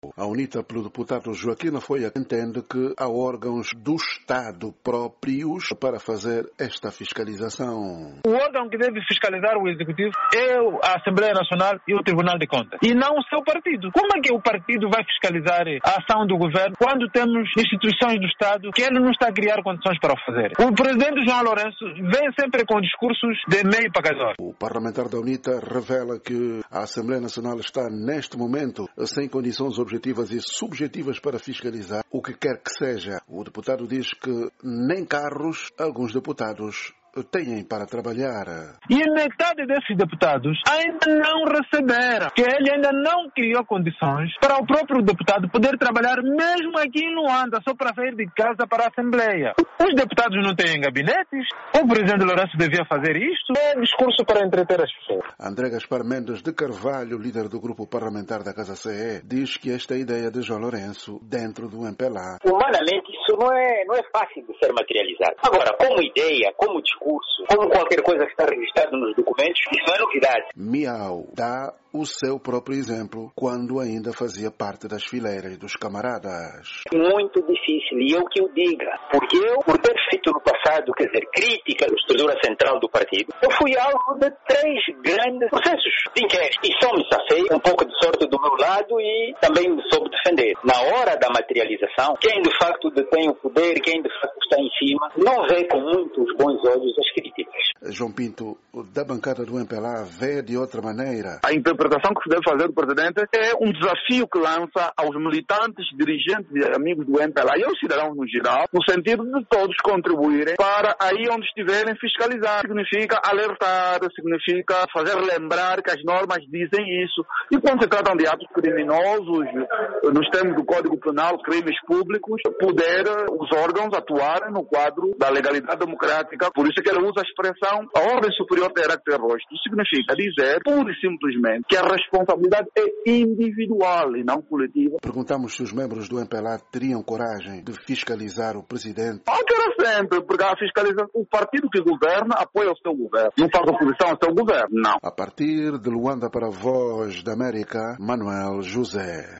A UNITA, pelo deputado Joaquim Lafoia, entende que há órgãos do Estado próprios para fazer esta fiscalização. O órgão que deve fiscalizar o Executivo é a Assembleia Nacional e o Tribunal de Contas, e não o seu partido. Como é que o partido vai fiscalizar a ação do governo quando temos instituições do Estado que ele não está a criar condições para o fazer? O presidente João Lourenço vem sempre com discursos de meio pagador. O parlamentar da UNITA revela que a Assembleia Nacional está, neste momento, sem condições objetivas e subjetivas para fiscalizar o que quer que seja. O deputado diz que nem carros alguns deputados têm para trabalhar. E metade desses deputados ainda não receberam, que ele ainda não criou condições para o próprio deputado poder trabalhar mesmo aqui em Luanda, só para sair de casa para a Assembleia. Os deputados não têm gabinetes, o presidente Lourenço devia fazer isto. É discurso para entreter as pessoas. André Gaspar Mendes de Carvalho, líder do grupo parlamentar da Casa CE, diz que esta ideia de João Lourenço dentro do MPLA. Humanamente isso não é fácil de ser materializado. Agora, como ideia, como discurso, como qualquer coisa que está registrada nos documentos, isso não é novidade. Miau dá o seu próprio exemplo quando ainda fazia parte das fileiras dos camaradas. Muito difícil, e eu que eu diga, porque eu, por ter feito no passado, quer dizer, crítica à estrutura central do partido, eu fui alvo de 3 grandes processos de inquérito. E só me safei, um pouco de sorte do meu lado e também me soube defender. Na hora da materialização, quem de facto detém o poder, quem de facto está em cima, não vê com muitos bons olhos as críticas. João Pinto, da bancada do MPLA, vê de outra maneira. A interpretação que se deve fazer do presidente é um desafio que lança aos militantes, dirigentes e amigos do MPLA e aos cidadãos no geral, no sentido de todos contribuírem para aí onde estiverem fiscalizar. Significa alertar, significa fazer lembrar que as normas dizem isso. E quando se tratam de atos criminosos, nos termos do Código Penal, crimes públicos, poder os órgãos atuarem no quadro da legalidade democrática. Por isso que ele usa a expressão a ordem superior terá que ter rosto. Isso significa dizer, pura e simplesmente, que a responsabilidade é individual e não coletiva. Perguntamos se os membros do MPLA teriam coragem de fiscalizar o presidente. Quero sempre, porque a fiscalização, o partido que governa apoia o seu governo. Não faz oposição ao seu governo, não. A partir de Luanda para a Voz da América, Manuel José.